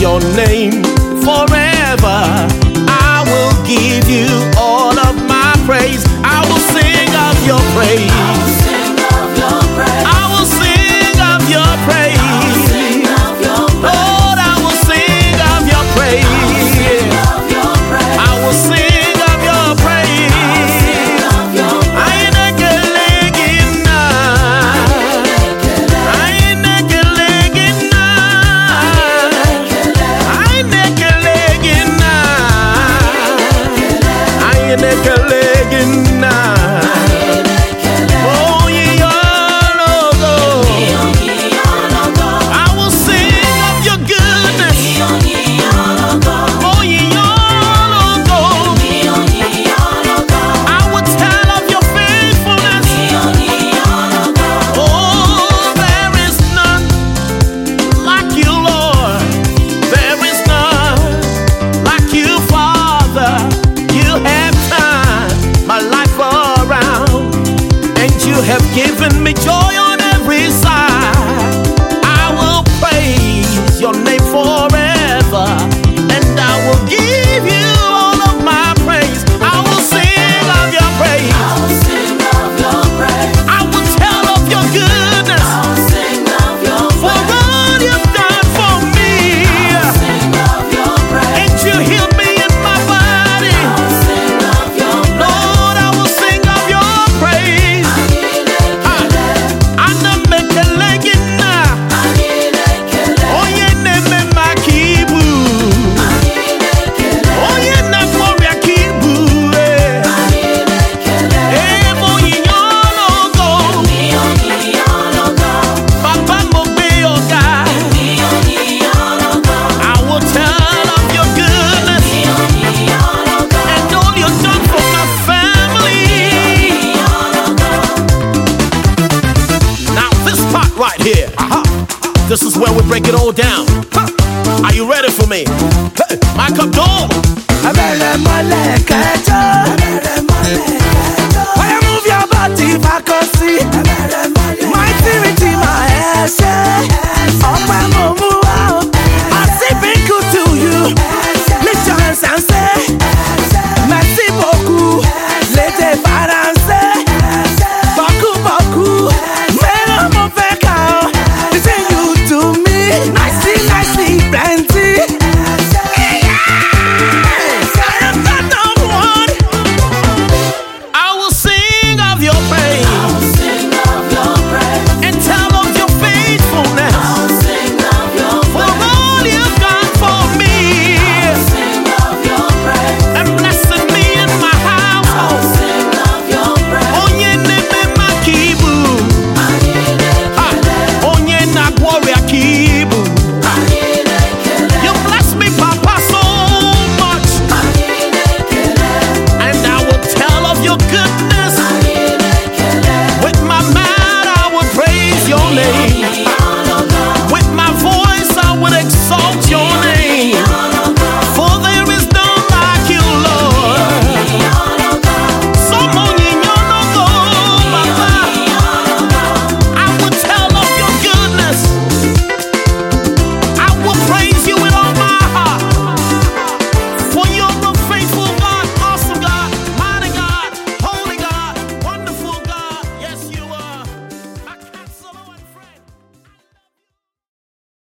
your name forever. I will give you all of my praise. I will sing of your praise. I will sing of your praise. Lord, I will sing of your praise. I will sing of your praise. I ain't legging oh, ye all over. I will sing of your goodness. Oh, ye all over. I will tell of your faithfulness. Oh, there is none like you, Lord. There is none like you, Father. You have turned my life around, and you have given me joy on every side.